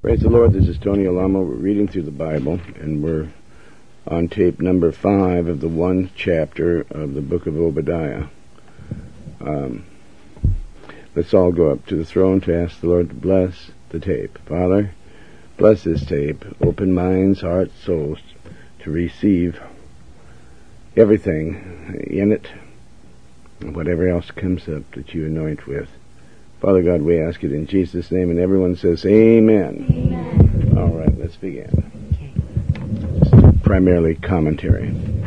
Praise the Lord, this is Tony Alamo. We're reading through the Bible, and we're on tape number 5 of the one chapter of the book of Obadiah. Let's all go up to the throne to ask the Lord to bless the tape. Father, bless this tape. Open minds, hearts, souls to receive everything in it, and whatever else comes up that you anoint with. Father God, we ask it in Jesus' name, and everyone says amen. Amen. All right, let's begin. Okay. Just primarily commentary.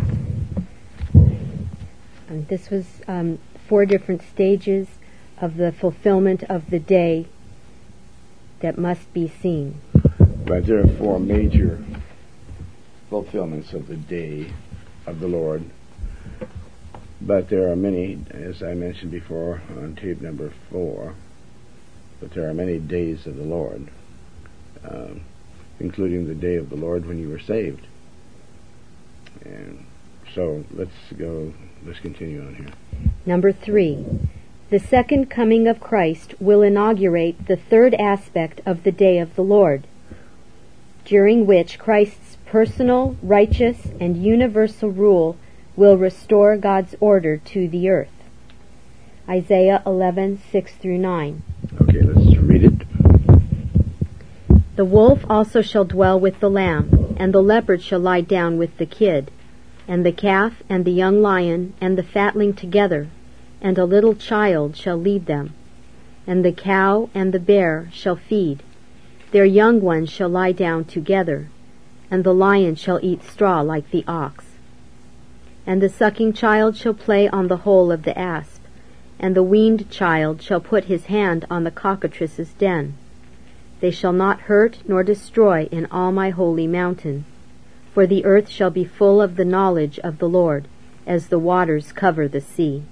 This was 4 different stages of the fulfillment of the day that must be seen. Right, there are 4 major fulfillments of the day of the Lord. But there are many, as I mentioned before on tape number 4, but there are many days of the Lord, including the day of the Lord when you were saved. And so let's continue on here. Number 3, the second coming of Christ will inaugurate the 3rd aspect of the day of the Lord, during which Christ's personal, righteous, and universal rule will restore God's order to the earth. Isaiah 11:6-9. Okay, let's read it. The wolf also shall dwell with the lamb, and the leopard shall lie down with the kid, and the calf and the young lion and the fatling together, and a little child shall lead them. And the cow and the bear shall feed. Their young ones shall lie down together, and the lion shall eat straw like the ox. And the sucking child shall play on the hole of the asp, and the weaned child shall put his hand on the cockatrice's den. They shall not hurt nor destroy in all my holy mountain, for the earth shall be full of the knowledge of the Lord, as the waters cover the sea.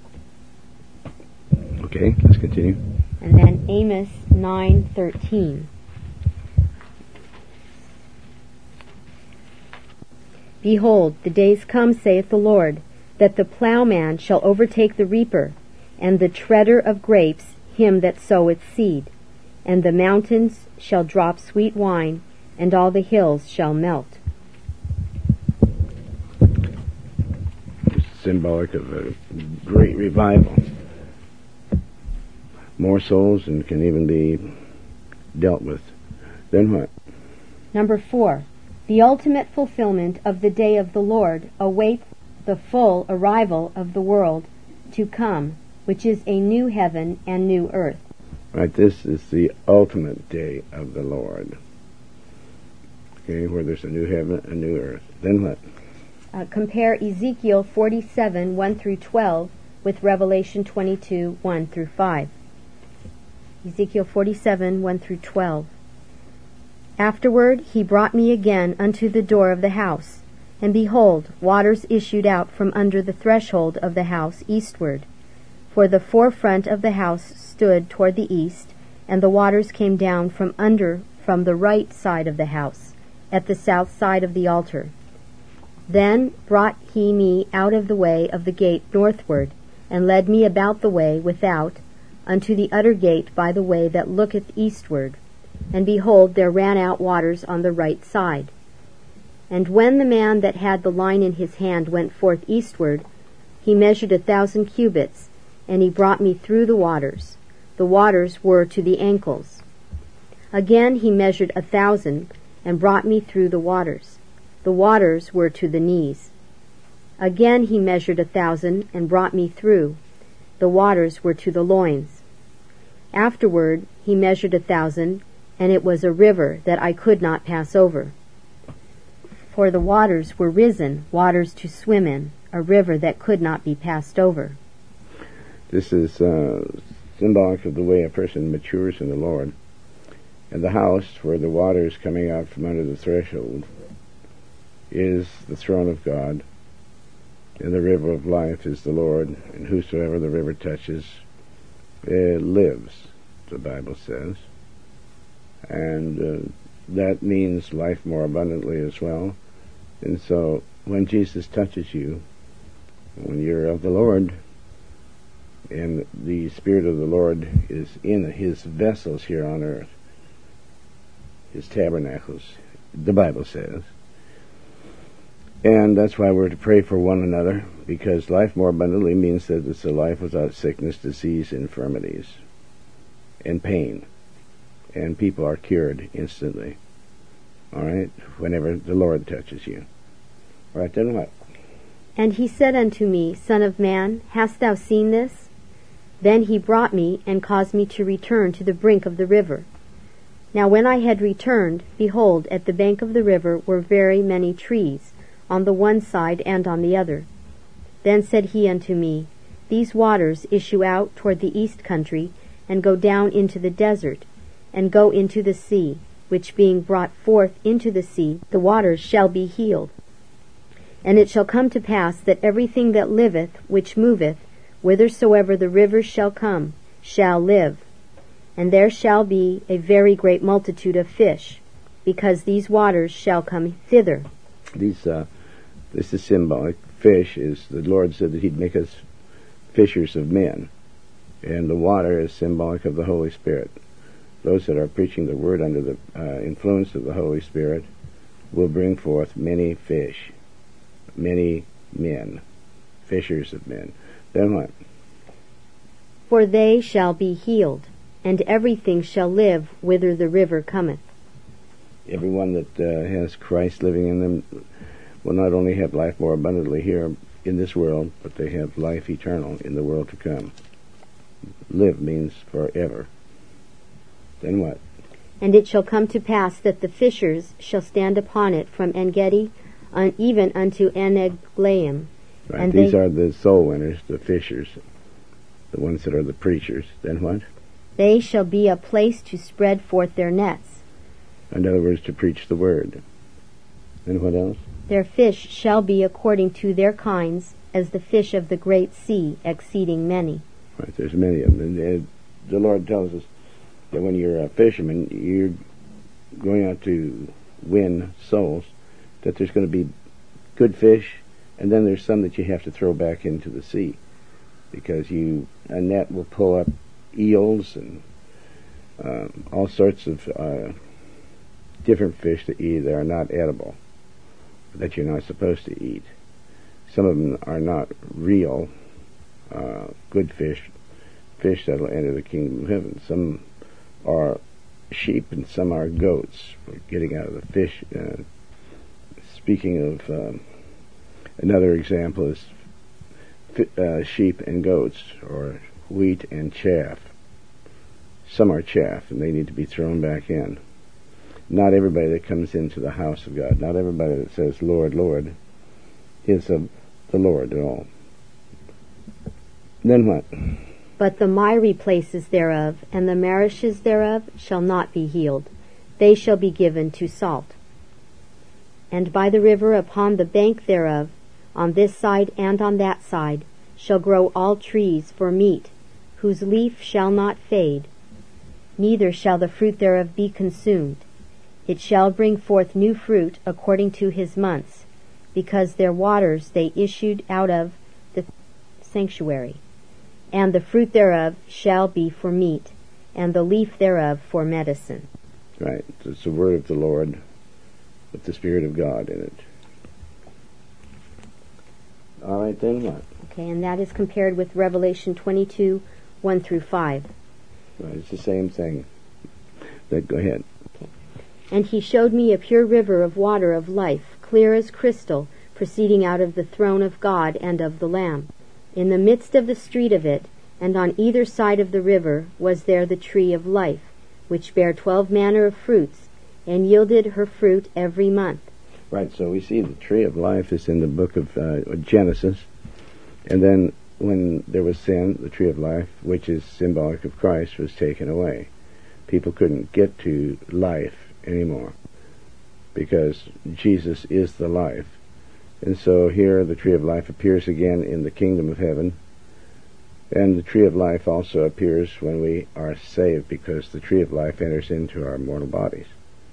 Okay, let's continue. And then Amos 9:13. Behold, the days come, saith the Lord, that the plowman shall overtake the reaper, and the treader of grapes him that soweth seed. And the mountains shall drop sweet wine, and all the hills shall melt. It's symbolic of a great revival. More souls and can even be dealt with. Then what? Number 4. The ultimate fulfillment of the day of the Lord awaits the full arrival of the world to come, which is a new heaven and new earth. Right, this is the ultimate day of the Lord. Okay, where there's a new heaven, a new earth. Then what? Compare Ezekiel 47:1-12 with Revelation 22:1-5. Ezekiel 47:1-12. Afterward he brought me again unto the door of the house, and behold, waters issued out from under the threshold of the house eastward. For the forefront of the house stood toward the east, and the waters came down from the right side of the house, at the south side of the altar. Then brought he me out of the way of the gate northward, and led me about the way without, unto the utter gate by the way that looketh eastward. And behold, there ran out waters on the right side. And when the man that had the line in his hand went forth eastward, he measured 1,000 cubits, and he brought me through the waters. The waters were to the ankles. Again he measured 1,000, and brought me through the waters. The waters were to the knees. Again he measured 1,000, and brought me through. The waters were to the loins. Afterward he measured 1,000, and it was a river that I could not pass over. For the waters were risen, waters to swim in, a river that could not be passed over. This is symbolic of the way a person matures in the Lord. And the house, where the water is coming out from under the threshold, is the throne of God, and the river of life is the Lord, and whosoever the river touches lives, the Bible says. And that means life more abundantly as well. And so when Jesus touches you, when you're of the Lord, and the Spirit of the Lord is in his vessels here on earth, his tabernacles, the Bible says. And that's why we're to pray for one another, because life more abundantly means that it's a life without sickness, disease, infirmities, and pain. And people are cured instantly. All right? Whenever the Lord touches you. All right, then what? And he said unto me, Son of man, hast thou seen this? Then he brought me, and caused me to return to the brink of the river. Now when I had returned, behold, at the bank of the river were very many trees, on the one side and on the other. Then said he unto me, These waters issue out toward the east country, and go down into the desert, and go into the sea, which being brought forth into the sea, the waters shall be healed. And it shall come to pass that everything that liveth, which moveth, whithersoever the rivers shall come, shall live. And there shall be a very great multitude of fish, because these waters shall come thither. This is symbolic. Fish is, the Lord said that he'd make us fishers of men. And the water is symbolic of the Holy Spirit. Those that are preaching the word under the influence of the Holy Spirit will bring forth many fish, many men, fishers of men. Then what? For they shall be healed, and everything shall live whither the river cometh. Everyone that has Christ living in them will not only have life more abundantly here in this world, but they have life eternal in the world to come. Live means forever. Then what? And it shall come to pass that the fishers shall stand upon it from En-gedi even unto En-eglaim. Right, and these are the soul winners, the fishers, the ones that are the preachers. Then what? They shall be a place to spread forth their nets. In other words, to preach the word. And what else? Their fish shall be according to their kinds, as the fish of the great sea, exceeding many. Right, there's many of them. And the Lord tells us that when you're a fisherman, you're going out to win souls, that there's going to be good fish, and then there's some that you have to throw back into the sea, because a net will pull up eels and all sorts of different fish that you eat that are not edible, that you're not supposed to eat. Some of them are not real good fish that will enter the kingdom of heaven. Some are sheep and some are goats. We're getting out of the fish. Speaking of another example is sheep and goats, or wheat and chaff. Some are chaff and they need to be thrown back in. Not everybody that comes into the house of God, not everybody that says, Lord, Lord, is of the Lord at all. Then what? But the miry places thereof, and the marishes thereof, shall not be healed. They shall be given to salt. And by the river upon the bank thereof, on this side and on that side, shall grow all trees for meat, whose leaf shall not fade, neither shall the fruit thereof be consumed. It shall bring forth new fruit according to his months, because their waters they issued out of the sanctuary. And the fruit thereof shall be for meat, and the leaf thereof for medicine. Right. It's the word of the Lord with the Spirit of God in it. All right, then what? Okay, and that is compared with Revelation 22, 1 through 5. Right, it's the same thing. Go ahead. Okay. And he showed me a pure river of water of life, clear as crystal, proceeding out of the throne of God and of the Lamb. In the midst of the street of it, and on either side of the river, was there the tree of life, which bare 12 manner of fruits, and yielded her fruit every month. Right, so we see the tree of life is in the book of Genesis, and then when there was sin, the tree of life, which is symbolic of Christ, was taken away. People couldn't get to life anymore, because Jesus is the life. And so here the tree of life appears again in the kingdom of heaven, and the tree of life also appears when we are saved, because the tree of life enters into our mortal bodies.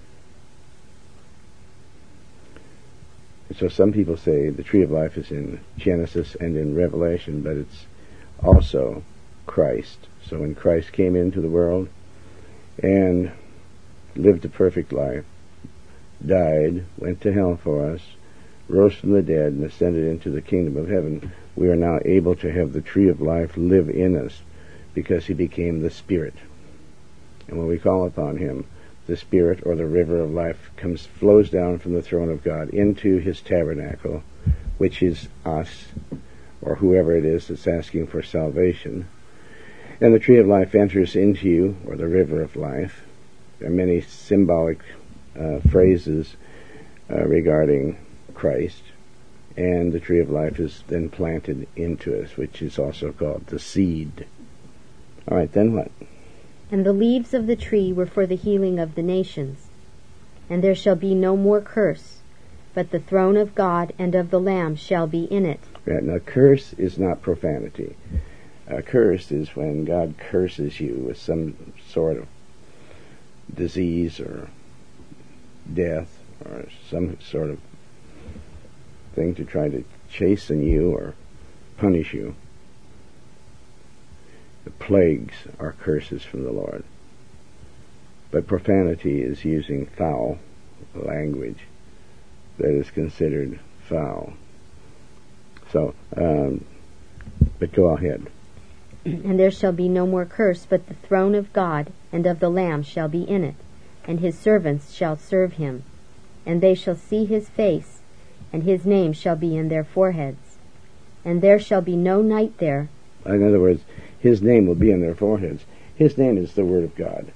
And so some people say the tree of life is in Genesis and in Revelation, but it's also Christ. So when Christ came into the world and lived a perfect life, died, went to hell for us, rose from the dead, and ascended into the kingdom of heaven, we are now able to have the tree of life live in us because he became the Spirit. And when we call upon him, the Spirit, or the river of life, flows down from the throne of God into his tabernacle, which is us, or whoever it is that's asking for salvation. And the tree of life enters into you, or the river of life. There are many symbolic phrases regarding Christ, and the tree of life is then planted into us, which is also called the seed. All right, then what? And the leaves of the tree were for the healing of the nations. And there shall be no more curse, but the throne of God and of the Lamb shall be in it. Right, now, curse is not profanity. A curse is when God curses you with some sort of disease or death or some sort of thing to try to chasten you or punish you. The plagues are curses from the Lord. But profanity is using foul language that is considered foul. So, but go ahead. And there shall be no more curse, but the throne of God and of the Lamb shall be in it, and his servants shall serve him. And they shall see his face, and his name shall be in their foreheads. And there shall be no night there. In other words, his name will be in their foreheads. His name is the Word of God.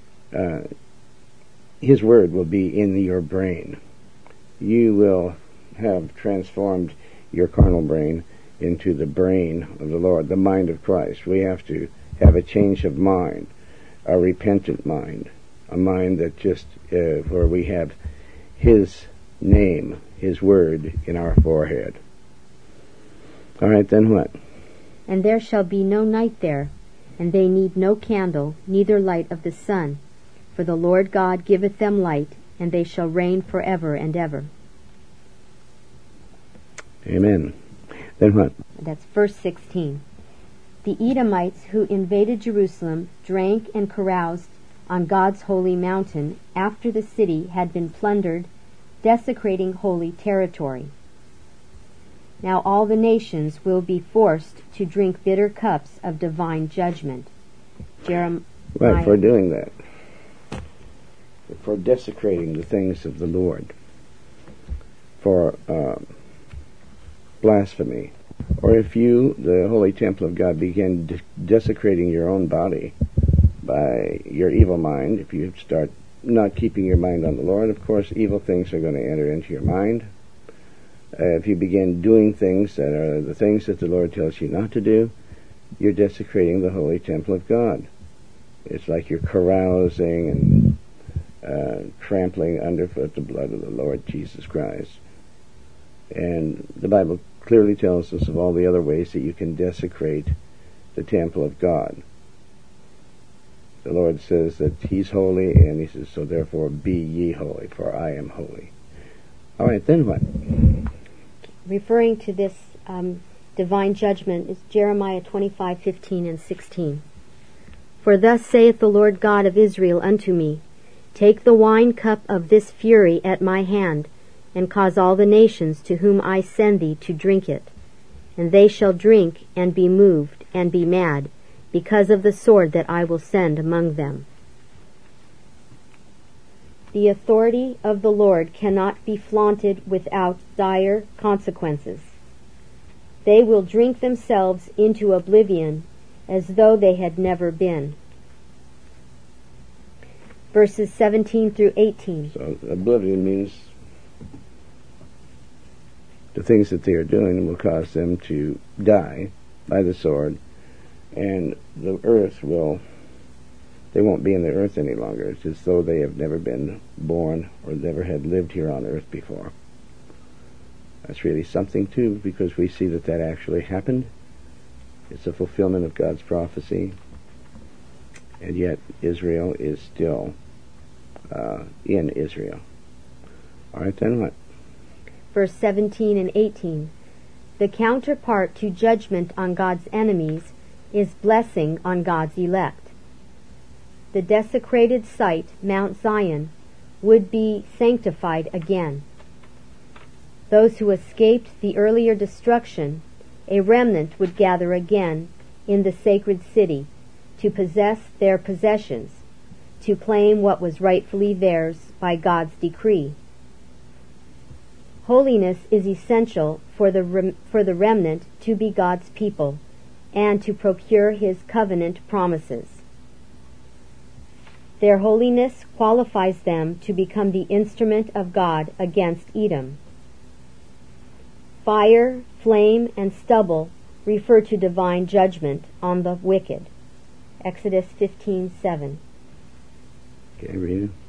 His Word will be in your brain. You will have transformed your carnal brain into the brain of the Lord, the mind of Christ. We have to have a change of mind, a repentant mind, a mind that just, where we have his name, his Word in our forehead. All right, then what? And there shall be no night there, and they need no candle, neither light of the sun. For the Lord God giveth them light, and they shall reign forever and ever. Amen. Then what? That's verse 16. The Edomites who invaded Jerusalem drank and caroused on God's holy mountain after the city had been plundered, desecrating holy territory. Now all the nations will be forced to drink bitter cups of divine judgment. Jeremiah. Right, for doing that. For desecrating the things of the Lord. For blasphemy. Or if you, the holy temple of God, begin desecrating your own body by your evil mind, if you start not keeping your mind on the Lord, of course, evil things are going to enter into your mind. If you begin doing things that are the things that the Lord tells you not to do, you're desecrating the holy temple of God. It's like you're carousing and trampling underfoot the blood of the Lord Jesus Christ. And the Bible clearly tells us of all the other ways that you can desecrate the temple of God. The Lord says that he's holy, and he says, so therefore be ye holy, for I am holy. All right, then what? Referring to this divine judgment is Jeremiah 25:15 and 16. For thus saith the Lord God of Israel unto me, take the wine cup of this fury at my hand, and cause all the nations to whom I send thee to drink it. And they shall drink and be moved and be mad, because of the sword that I will send among them. The authority of the Lord cannot be flaunted without dire consequences. They will drink themselves into oblivion as though they had never been. Verses 17 through 18. So oblivion means the things that they are doing will cause them to die by the sword, and the earth they won't be in the earth any longer. It's as though they have never been born or never had lived here on earth before. That's really something too, because we see that actually happened. It's a fulfillment of God's prophecy, and yet Israel is still in Israel. All right, then what? Verse 17 and 18. The counterpart to judgment on God's enemies is blessing on God's elect. the desecrated site, Mount Zion, would be sanctified again. Those who escaped the earlier destruction, a remnant would gather again in the sacred city to possess their possessions, to claim what was rightfully theirs by God's decree. Holiness is essential for the remnant to be God's people and to procure His covenant promises. Their holiness qualifies them to become the instrument of God against Edom. Fire, flame, and stubble refer to divine judgment on the wicked. Exodus 15:7. Okay, read it.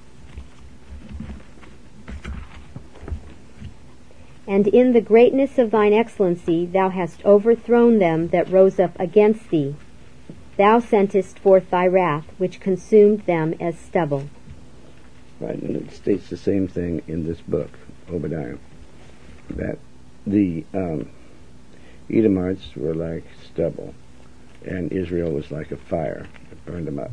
And in the greatness of thine excellency thou hast overthrown them that rose up against thee. Thou sentest forth thy wrath, which consumed them as stubble. Right, and it states the same thing in this book, Obadiah, that the Edomites were like stubble, and Israel was like a fire that burned them up.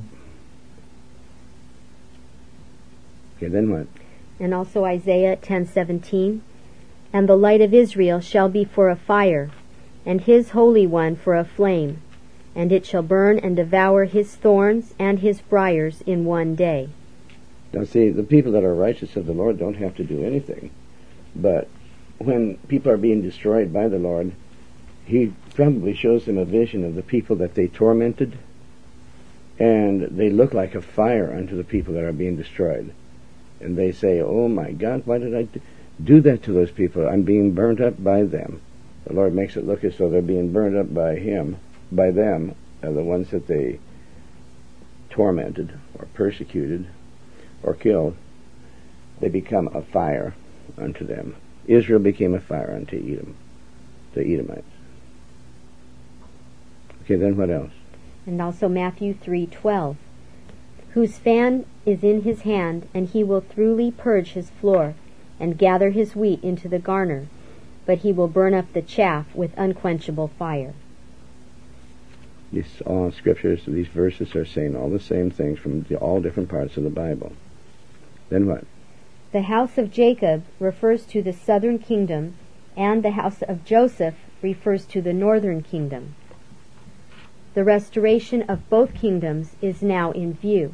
Okay, then what? And also Isaiah 10:17. And the light of Israel shall be for a fire, and his Holy One for a flame, and it shall burn and devour his thorns and his briars in one day. Now see, the people that are righteous of the Lord don't have to do anything. But when people are being destroyed by the Lord, He probably shows them a vision of the people that they tormented, and they look like a fire unto the people that are being destroyed. And they say, oh my God, why did I do that to those people? I'm being burnt up by them. The Lord makes it look as though they're being burned up by Him, by them, the ones that they tormented or persecuted or killed. They become a fire unto them. Israel became a fire unto Edom, the Edomites. Okay, then what else? And also Matthew 3:12. Whose fan is in his hand, and he will thoroughly purge his floor, and gather his wheat into the garner, but he will burn up the chaff with unquenchable fire. These all scriptures, these verses are saying all the same things from all different parts of the Bible. Then what? The house of Jacob refers to the southern kingdom, and the house of Joseph refers to the northern kingdom. The restoration of both kingdoms is now in view.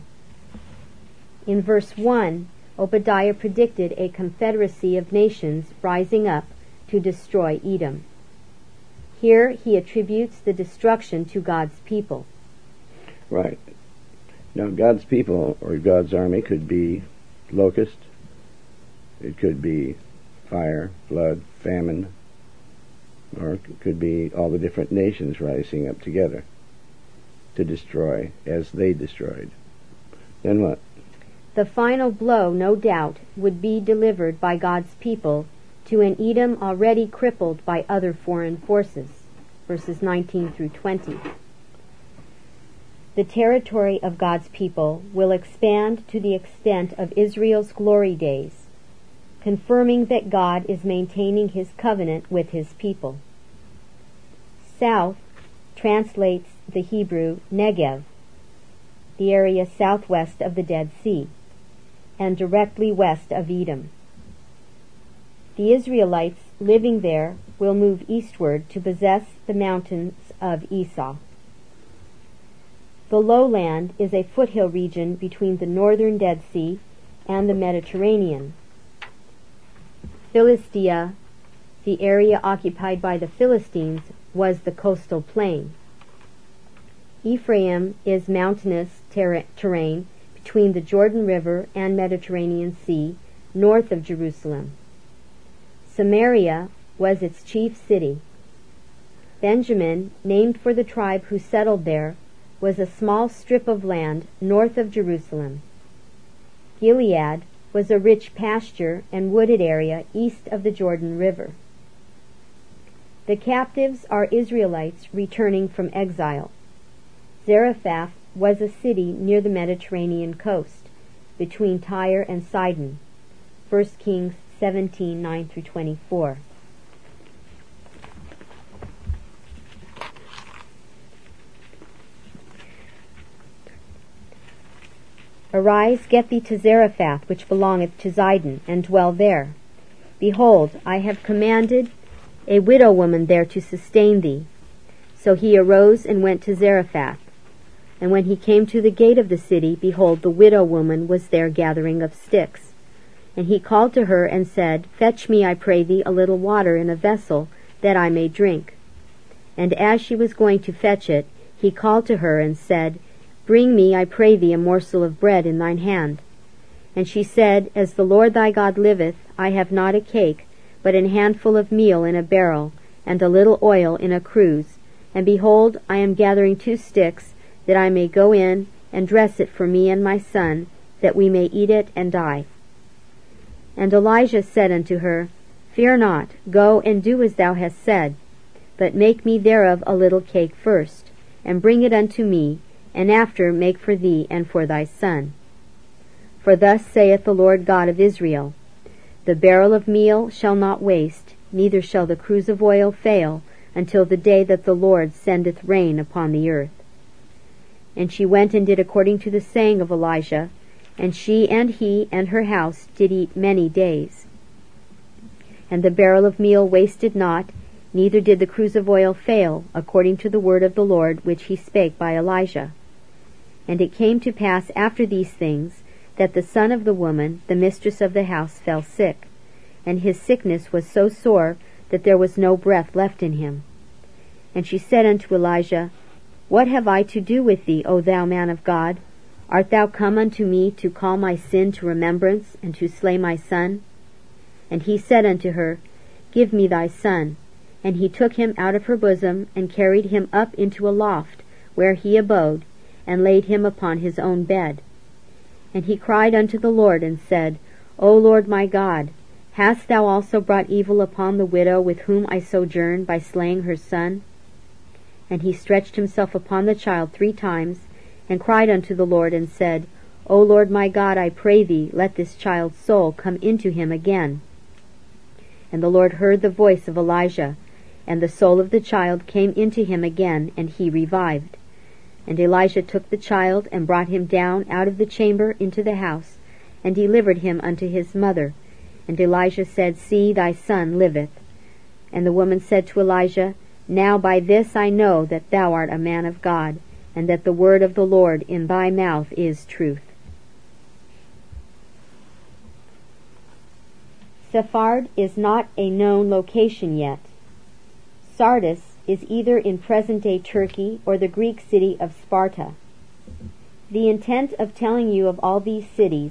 In verse 1, Obadiah predicted a confederacy of nations rising up to destroy Edom. Here he attributes the destruction to God's people. Right. Now God's people, or God's army, could be locust, it could be fire, flood, famine, or it could be all the different nations rising up together to destroy as they destroyed. Then what? The final blow, no doubt, would be delivered by God's people to an Edom already crippled by other foreign forces. Verses 19 through 20. The territory of God's people will expand to the extent of Israel's glory days, confirming that God is maintaining His covenant with His people. South translates the Hebrew Negev, the area southwest of the Dead Sea, and directly west of Edom. The Israelites living there will move eastward to possess the mountains of Esau. The lowland is a foothill region between the northern Dead Sea and the Mediterranean. Philistia, the area occupied by the Philistines, was the coastal plain. Ephraim is mountainous terrain between the Jordan River and Mediterranean Sea, north of Jerusalem. Samaria was its chief city. Benjamin, named for the tribe who settled there, was a small strip of land north of Jerusalem. Gilead was a rich pasture and wooded area east of the Jordan River. The captives are Israelites returning from exile. Zarephath was a city near the Mediterranean coast, between Tyre and Sidon. 1 Kings 17:9 through 24. Arise, get thee to Zarephath, which belongeth to Zidon, and dwell there. Behold, I have commanded a widow woman there to sustain thee. So he arose and went to Zarephath. And when he came to the gate of the city, behold, the widow woman was there gathering of sticks. And he called to her and said, Fetch me, I pray thee, a little water in a vessel, that I may drink. And as she was going to fetch it, he called to her and said, Bring me, I pray thee, a morsel of bread in thine hand. And she said, As the Lord thy God liveth, I have not a cake, but an handful of meal in a barrel, and a little oil in a cruse. And behold, I am gathering 2 sticks, that I may go in and dress it for me and my son, that we may eat it and die. And Elijah said unto her, Fear not, go and do as thou hast said, but make me thereof a little cake first, and bring it unto me, and after make for thee and for thy son. For thus saith the Lord God of Israel, The barrel of meal shall not waste, neither shall the cruse of oil fail, until the day that the Lord sendeth rain upon the earth. And she went and did according to the saying of Elijah, and she and he and her house did eat many days. And the barrel of meal wasted not, neither did the cruse of oil fail, according to the word of the Lord which he spake by Elijah. And it came to pass after these things, that the son of the woman, the mistress of the house, fell sick, and his sickness was so sore that there was no breath left in him. And she said unto Elijah, What have I to do with thee, O thou man of God? Art thou come unto me to call my sin to remembrance, and to slay my son? And he said unto her, Give me thy son. And he took him out of her bosom, and carried him up into a loft, where he abode, and laid him upon his own bed. And he cried unto the Lord, and said, O Lord my God, hast thou also brought evil upon the widow with whom I sojourn, by slaying her son? And he stretched himself upon the child 3 times, and cried unto the Lord, and said, O Lord my God, I pray thee, let this child's soul come into him again. And the Lord heard the voice of Elijah, and the soul of the child came into him again, and he revived. And Elijah took the child, and brought him down out of the chamber into the house, and delivered him unto his mother. And Elijah said, See, thy son liveth. And the woman said to Elijah, Now by this I know that thou art a man of God, and that the word of the Lord in thy mouth is truth. Sephard is not a known location yet. Sardis is either in present-day Turkey or the Greek city of Sparta. The intent of telling you of all these cities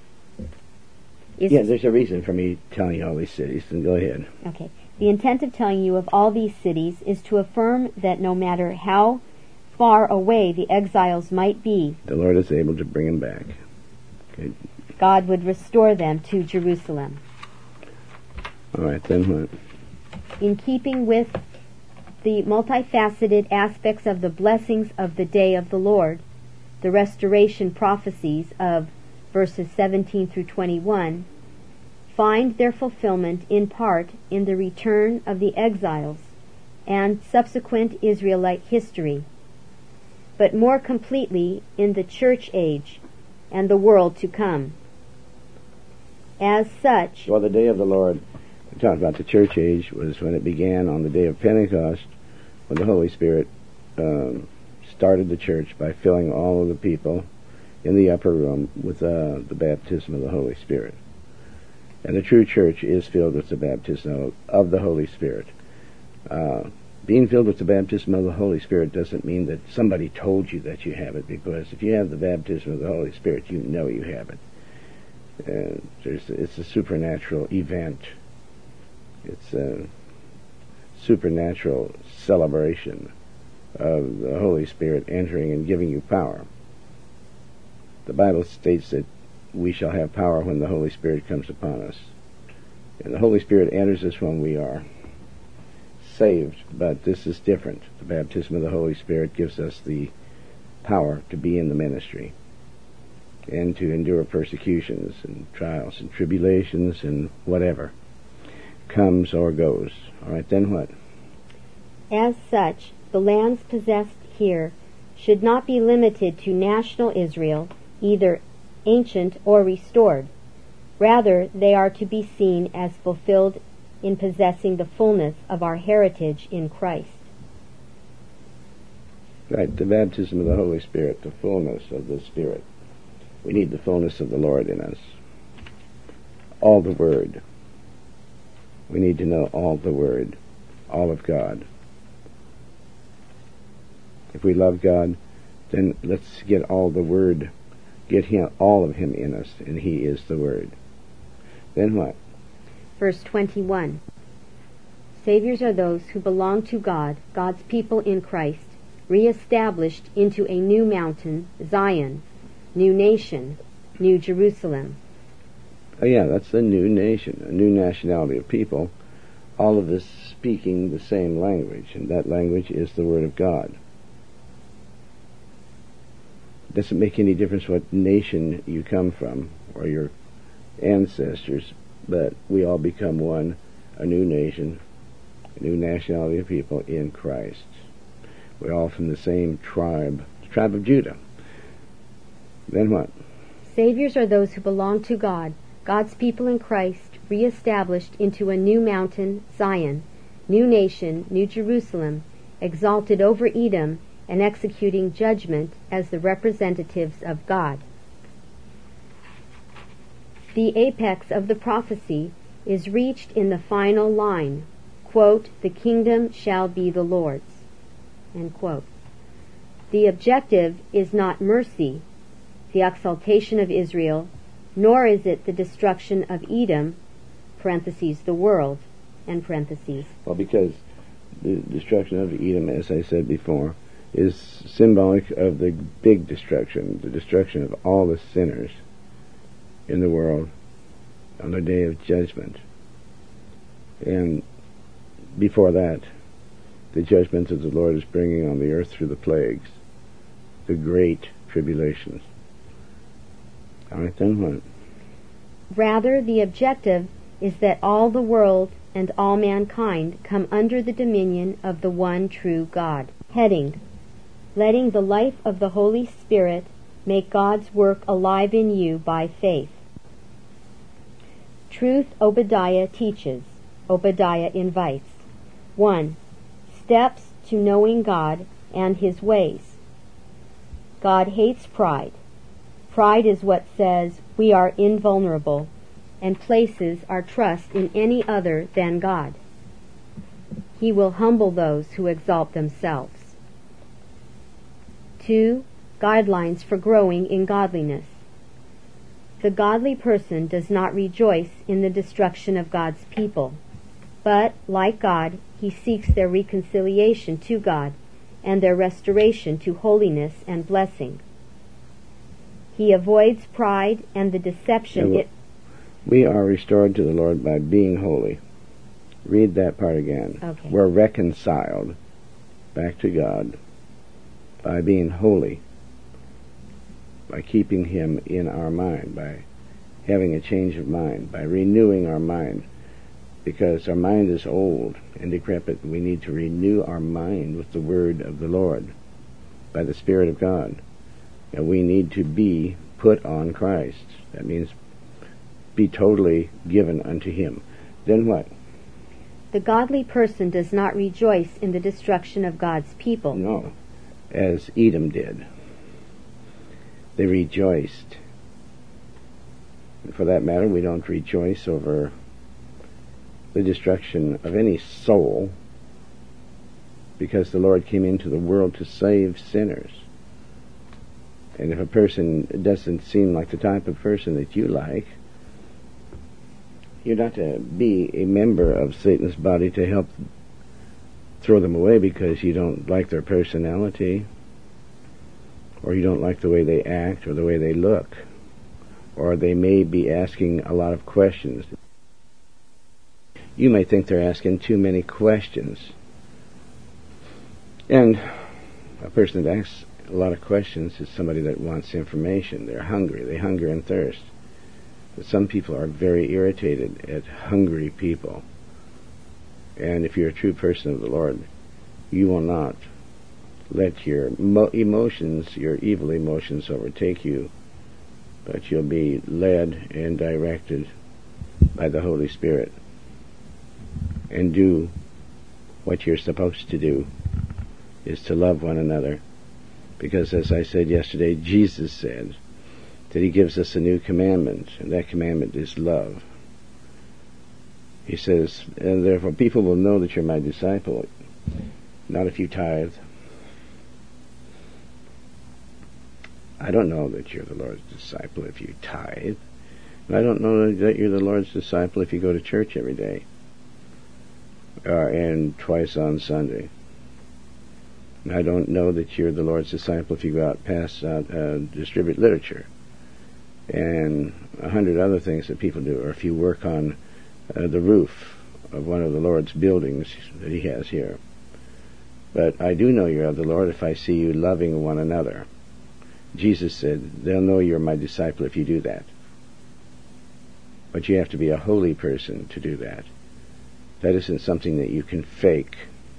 is... Yeah, there's a reason for me telling you all these cities, and go ahead. Okay. The intent of telling you of all these cities is to affirm that no matter how far away the exiles might be, the Lord is able to bring them back. Okay. God would restore them to Jerusalem. All right, then what? In keeping with the multifaceted aspects of the blessings of the day of the Lord, the restoration prophecies of verses 17 through 21 find their fulfillment in part in the return of the exiles and subsequent Israelite history, but more completely in the church age and the world to come. As such... Well, the day of the Lord, we talked about the church age, was when it began on the day of Pentecost, when the Holy Spirit started the church by filling all of the people in the upper room with the baptism of the Holy Spirit. And the true church is filled with the baptism of the Holy Spirit. Being filled with the baptism of the Holy Spirit doesn't mean that somebody told you that you have it, because if you have the baptism of the Holy Spirit, you know you have it. It's a supernatural event. It's a supernatural celebration of the Holy Spirit entering and giving you power. The Bible states that we shall have power when the Holy Spirit comes upon us. And the Holy Spirit enters us when we are saved, but this is different. The baptism of the Holy Spirit gives us the power to be in the ministry and to endure persecutions and trials and tribulations and whatever comes or goes. All right, then what? As such, the lands possessed here should not be limited to national Israel, either ancient, or restored. Rather, they are to be seen as fulfilled in possessing the fullness of our heritage in Christ. Right, the baptism of the Holy Spirit, the fullness of the Spirit. We need the fullness of the Lord in us. All the Word. We need to know all the Word, all of God. If we love God, then let's get all the Word, get Him, all of Him in us, and He is the Word. Then what? Verse 21. Saviors are those who belong to God, God's people in Christ, reestablished into a new mountain, Zion, new nation, New Jerusalem. Oh yeah, that's the new nation, a new nationality of people, all of us speaking the same language, and that language is the Word of God. It doesn't make any difference what nation you come from, or your ancestors, but we all become one, a new nation, a new nationality of people in Christ. We're all from the same tribe, the tribe of Judah. Then what? Saviors are those who belong to God, God's people in Christ, reestablished into a new mountain, Zion, new nation, New Jerusalem, exalted over Edom, and executing judgment as the representatives of God. The apex of the prophecy is reached in the final line, quote, "The kingdom shall be the Lord's," end quote. The objective is not mercy, the exaltation of Israel, nor is it the destruction of Edom, parentheses, the world, end parentheses. Well, because the destruction of Edom, as I said before, is symbolic of the big destruction, the destruction of all the sinners in the world on the day of judgment. And before that, the judgment that the Lord is bringing on the earth through the plagues, the great tribulations. All right, then what? Rather, the objective is that all the world and all mankind come under the dominion of the one true God. Heading: Letting the life of the Holy Spirit make God's work alive in you by faith. Truth Obadiah teaches. Obadiah invites. 1. Steps to knowing God and His ways. God hates pride. Pride is what says we are invulnerable and places our trust in any other than God. He will humble those who exalt themselves. 2. Guidelines for growing in godliness. The godly person does not rejoice in the destruction of God's people, but, like God, he seeks their reconciliation to God and their restoration to holiness and blessing. He avoids pride and the deception we are restored to the Lord by being holy. Read that part again. Okay. We're reconciled back to God by being holy, by keeping Him in our mind, by having a change of mind, by renewing our mind, because our mind is old and decrepit. We need to renew our mind with the Word of the Lord by the Spirit of God. And we need to be put on Christ. That means be totally given unto Him. Then what? The godly person does not rejoice in the destruction of God's people. No, as Edom did. They rejoiced. And for that matter, we don't rejoice over the destruction of any soul, because the Lord came into the world to save sinners. And if a person doesn't seem like the type of person that you like, you're not to be a member of Satan's body to help throw them away because you don't like their personality, or you don't like the way they act or the way they look, or they may be asking a lot of questions. You may think they're asking too many questions. And a person that asks a lot of questions is somebody that wants information. They're hungry. They hunger and thirst. But some people are very irritated at hungry people. And if you're a true person of the Lord, you will not let your emotions, your evil emotions, overtake you but you'll be led and directed by the Holy Spirit and do what you're supposed to do, is to love one another. Because as I said yesterday, Jesus said that he gives us a new commandment, and that commandment is love. He says, and therefore people will know that you're my disciple, not if you tithe. I don't know that you're the Lord's disciple if you tithe. And I don't know that you're the Lord's disciple if you go to church every day, and twice on Sunday. And I don't know that you're the Lord's disciple if you go out, distribute literature, and 100 other things that people do, or if you work on the roof of one of the Lord's buildings that he has here. But I do know you're of the Lord if I see you loving one another. Jesus said, they'll know you're my disciple if you do that. But you have to be a holy person to do that. That isn't something that you can fake.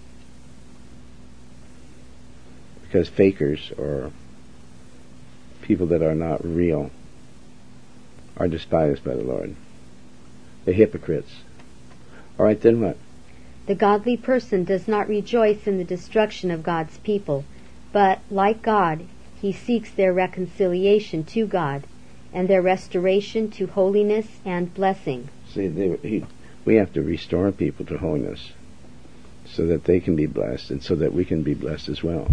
Because fakers, or people that are not real, are despised by the Lord. The hypocrites. All right, then what? The godly person does not rejoice in the destruction of God's people, but, like God, he seeks their reconciliation to God and their restoration to holiness and blessing. See, we have to restore people to holiness so that they can be blessed and so that we can be blessed as well.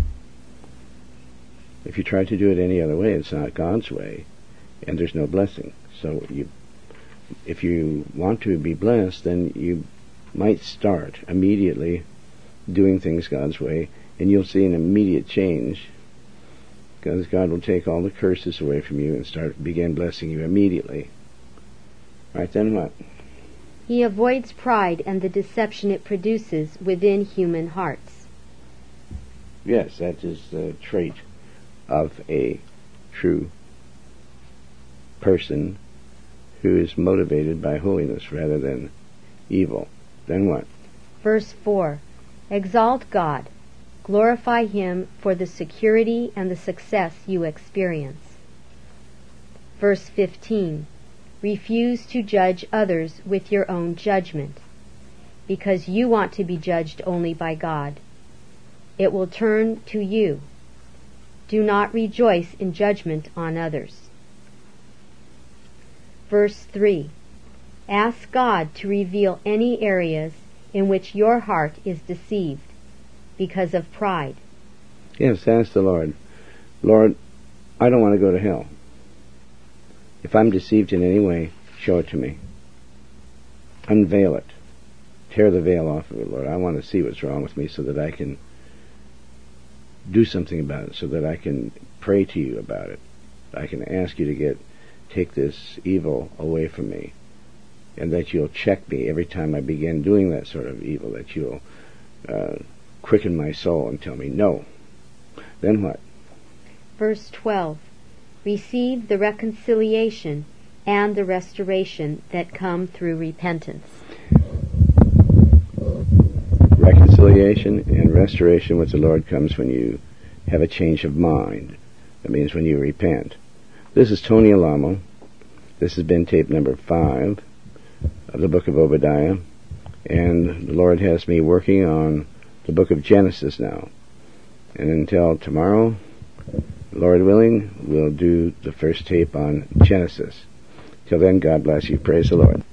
If you try to do it any other way, it's not God's way, and there's no blessing. So if you want to be blessed, then you might start immediately doing things God's way, and you'll see an immediate change, because God will take all the curses away from you and begin blessing you immediately. Right, then what? He avoids pride and the deception it produces within human hearts. Yes, that is the trait of a true person who is motivated by holiness rather than evil. Then what? Verse 4. Exalt God. Glorify him for the security and the success you experience. Verse 15. Refuse to judge others with your own judgment, because you want to be judged only by God. It will turn to you. Do not rejoice in judgment on others. Verse 3. Ask God to reveal any areas in which your heart is deceived because of pride. Yes, ask the Lord. Lord, I don't want to go to hell. If I'm deceived in any way, show it to me. Unveil it. Tear the veil off of it, Lord. I want to see what's wrong with me so that I can do something about it, so that I can pray to you about it. I can ask you to take this evil away from me, and that you'll check me every time I begin doing that sort of evil, that you'll quicken my soul and tell me no. Then what? Verse 12. Receive the reconciliation and the restoration that come through repentance. Reconciliation and restoration with the Lord comes when you have a change of mind. That means when you repent. This is Tony Alamo. This has been tape number 5 of the book of Obadiah, and the Lord has me working on the book of Genesis now. And until tomorrow, Lord willing, we'll do the first tape on Genesis. Till then, God bless you. Praise the Lord.